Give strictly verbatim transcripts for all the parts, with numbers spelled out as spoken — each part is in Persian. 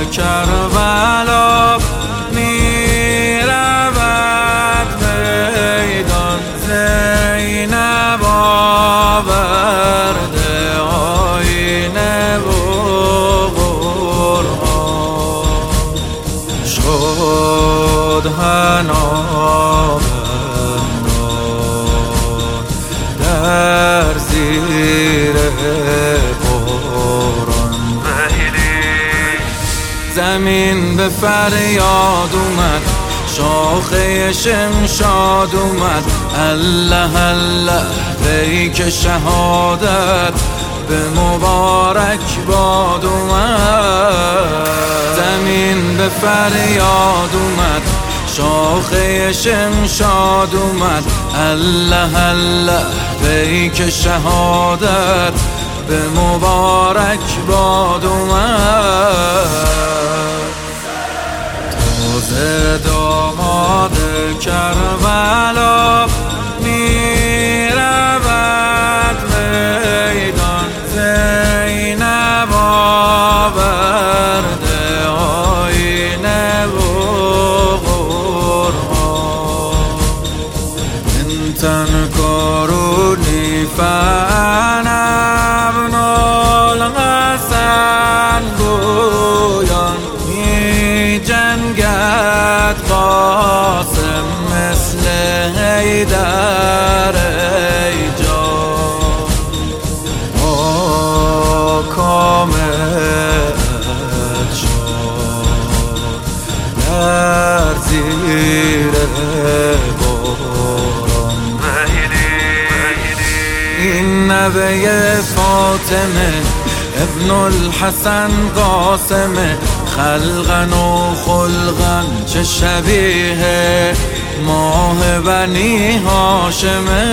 کربلا میرود میدان زینب آورده آینه و قرآن شد حنا در زیر باران زمین به فریاد اومد شاخه شمشاد اومد الله الله پیک شهادت به مبارک باد اومد زمین به فریاد اومد شاخه شمشاد اومد الله الله پیک شهادت به مبارک باد اومد تازه داماد کربلا میرود میدان زینب آورده آینه و تنكرني فأنا ابن الحسن گویان می جنگد قاسم مثل حیدر ای جان کامل شد در زیر این نوه فاطمه ابن الحسن قاسمه خلقن و خلقن چه شبیه ماه بنی هاشمه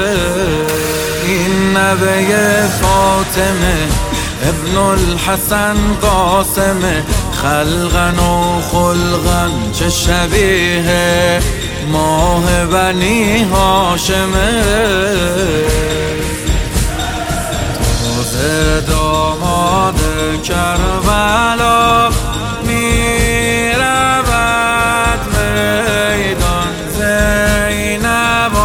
این نوه فاطمه ابن الحسن قاسمه خلقن و خلقن چه شبیه ماه بنی هاشمه تازه داماد کربلا میرود میدان زینب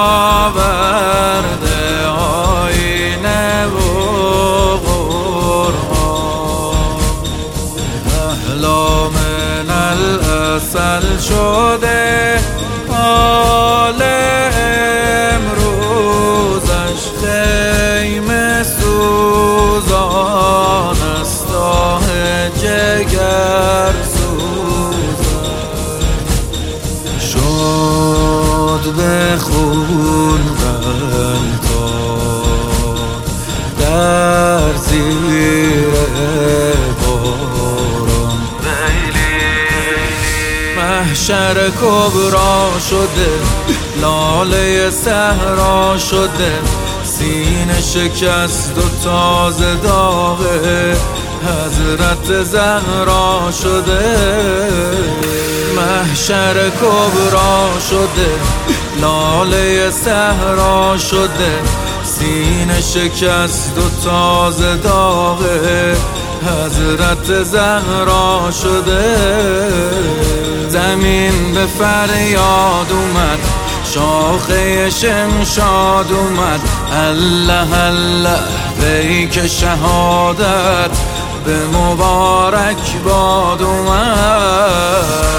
آورده آینه و قرآن احلا من العسل شده حال امروزش خیمه سوزان است آه جگر سوزان شد به خون غلطان در زیر باران محشر کبرا شده لاله صحرا شده سینه شکست و تازه داغه حضرت زهرا شده محشر کبرا شده لاله صحرا شده سینه شکست و تازه داغه حضرت زهرا شده زمین به فریاد اومد شاخه شمشاد اومد الله الله پیک شهادت به مبارک باد اومد